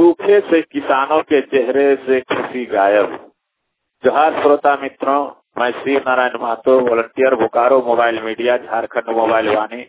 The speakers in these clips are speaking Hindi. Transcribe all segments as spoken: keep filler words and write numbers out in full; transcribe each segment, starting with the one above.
सूखे से किसानों के चेहरे से खुशी गायब। जोहार श्रोता मित्रों, मैं Shiv Narayan Mahto, volunteer Bokaro mobile media, Jharkhand mobile Vaani,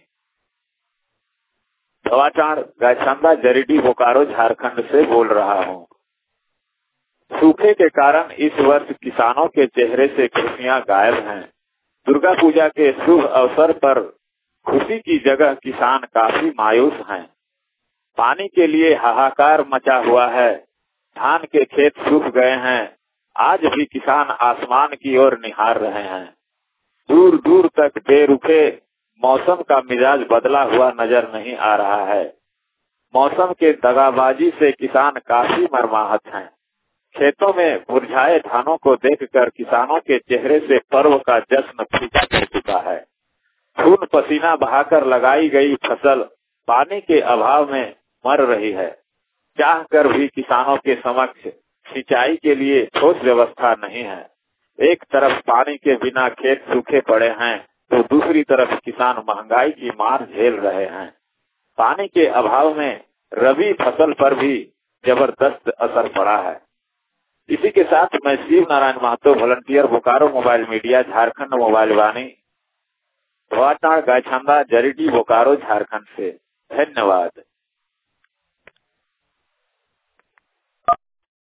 धवाचाण गायछंदा जरीडी बोकारो झारखंड से बोल रहा हूँ। सूखे के कारण इस वर्ष किसानों के चेहरे से खुशियां गायब हैं। दुर्गा पूजा के शुभ अवसर पर खुशी की जगह किसान काफी मायूस हैं। पानी के लिए हाहाकार मचा हुआ है। धान के खेत सूख गए हैं। आज भी किसान आसमान की ओर निहार रहे हैं। दूर दूर तक बेरुखे मौसम का मिजाज बदला हुआ नजर नहीं आ रहा है। मौसम के दगाबाजी से किसान काफी मर्माहत हैं। खेतों में मुरझाए धानों को देखकर किसानों के चेहरे से पर्व का जश्न फीका पड़ चुका है। खून पसीना बहाकर लगाई गई फसल पानी के अभाव में मर रही है। चाह कर भी किसानों के समक्ष सिंचाई के लिए ठोस व्यवस्था नहीं है। एक तरफ पानी के बिना खेत सूखे पड़े हैं, तो दूसरी तरफ किसान महंगाई की मार झेल रहे हैं। पानी के अभाव में रबी फसल पर भी जबरदस्त असर पड़ा है। इसी के साथ मैं Shiv Narayan Mahto, volunteer Bokaro mobile media, Jharkhand mobile Vaani, धवाचाण गायछंदा जरीडी बोकारो झारखंड से। धन्यवाद।